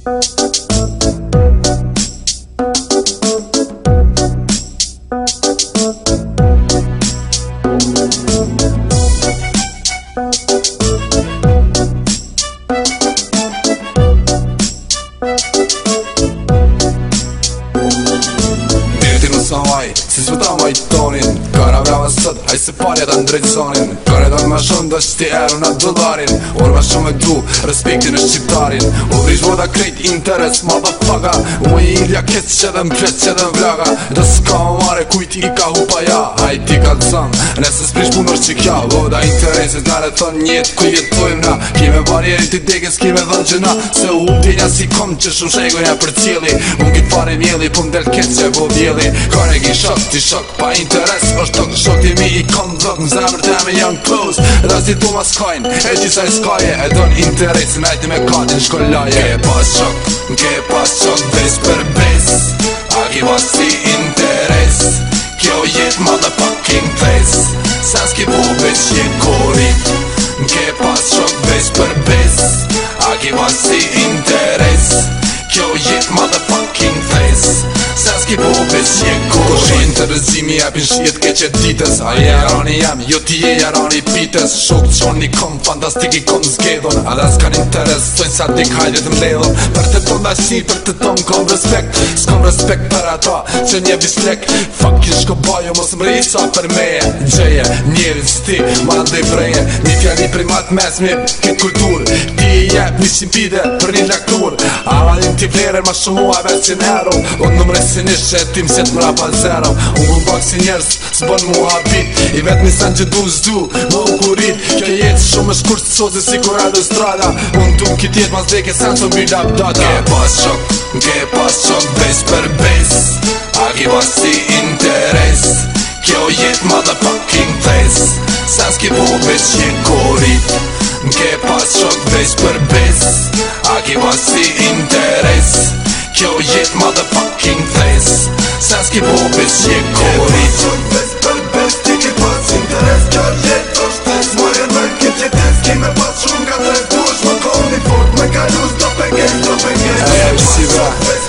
Si zbuta ma i tonin Kara brava sot, haj se parja ta ndrejt zonin Kare don ma shumë do që ti eru na dollarin Or ma shumë e du, respektin e shqiptarin U vrish voda krejt interes, motherfucker U i ilja kes që dhe mplet që dhe mvlaga Do s'ka më mare kujt i ka hupa ja Haj ti ka të zëm, nëse s'prish punër që kja Voda interesit nare thon njet ku jetojmë na Kime barjerin ti dekes, kime dhën gjëna Se u dinja si kom që shumë shegojnja për cili Unë kitë fare mjeli, pun del kes që bo bjeli Kare ki shok, ti shok pa interes është tok shok ti mi i kom dhok Në zemër të me janë close Edhe si tu ma skajnë E qisaj skaje E don interes Najti me katin shkollaje Ke pas shok Ke pas shok Bes për bes A ki pas si interes Kjo jet motherfucking place Sa s'ki po veç je korit Ke pas shok Bes për bes A ki pas si interes Kjo jet motherfucking place Sa s'ki po veç je korit Të rëzimi e pin shjet keqet ditës A je jarani jam, jo ti je jarani pites Shok qon i kom, fantastik i kom zgedon A dhe s'kan interes, sojnë sa dik hajde të mledhon Për të ton dashi, për të ton kom respekt S'kom respekt për ata, që nje bislek Fuck i shko bajo, mos më risa për meje Gjeje, njerin s'ti, ma ndej breje Një fjali primat mes me këtë kultur Ti i jep 100 pide për një laktur A valim ti vlerën ma shumë mua veç që nero Unë në mresinisht që tim set mra pa zero Unë më bak si njerës, s'bën mu habit I vet nisan që du s'du, më u kurit Kjo jetë shumë është kur s'sozi si kur autostrada Unë du kit jetë mas deke sen të mbi lapdata Ke pas shok, ke pas shok, bes për bes A ki pas si interes Kjo jetë motherfucking place Sen s'ki po veç je korit Ke pas shok, bes për bes A ki pas si interes Kjo jetë motherfucking place Sen s'ki po veç je korit Bes për bes, ti ki pas interes Kjo jetë është tes, mojen me këtë jetes Ki me pas shumë ka tre dush Më koni fort, me kalus, do pengen, do pengen E si bra,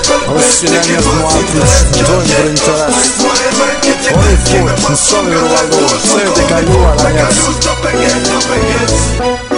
o si në njërë muatës Dojnë për interes O i fort, në somi rëvaldur Se e te kaluar a njës Do pengen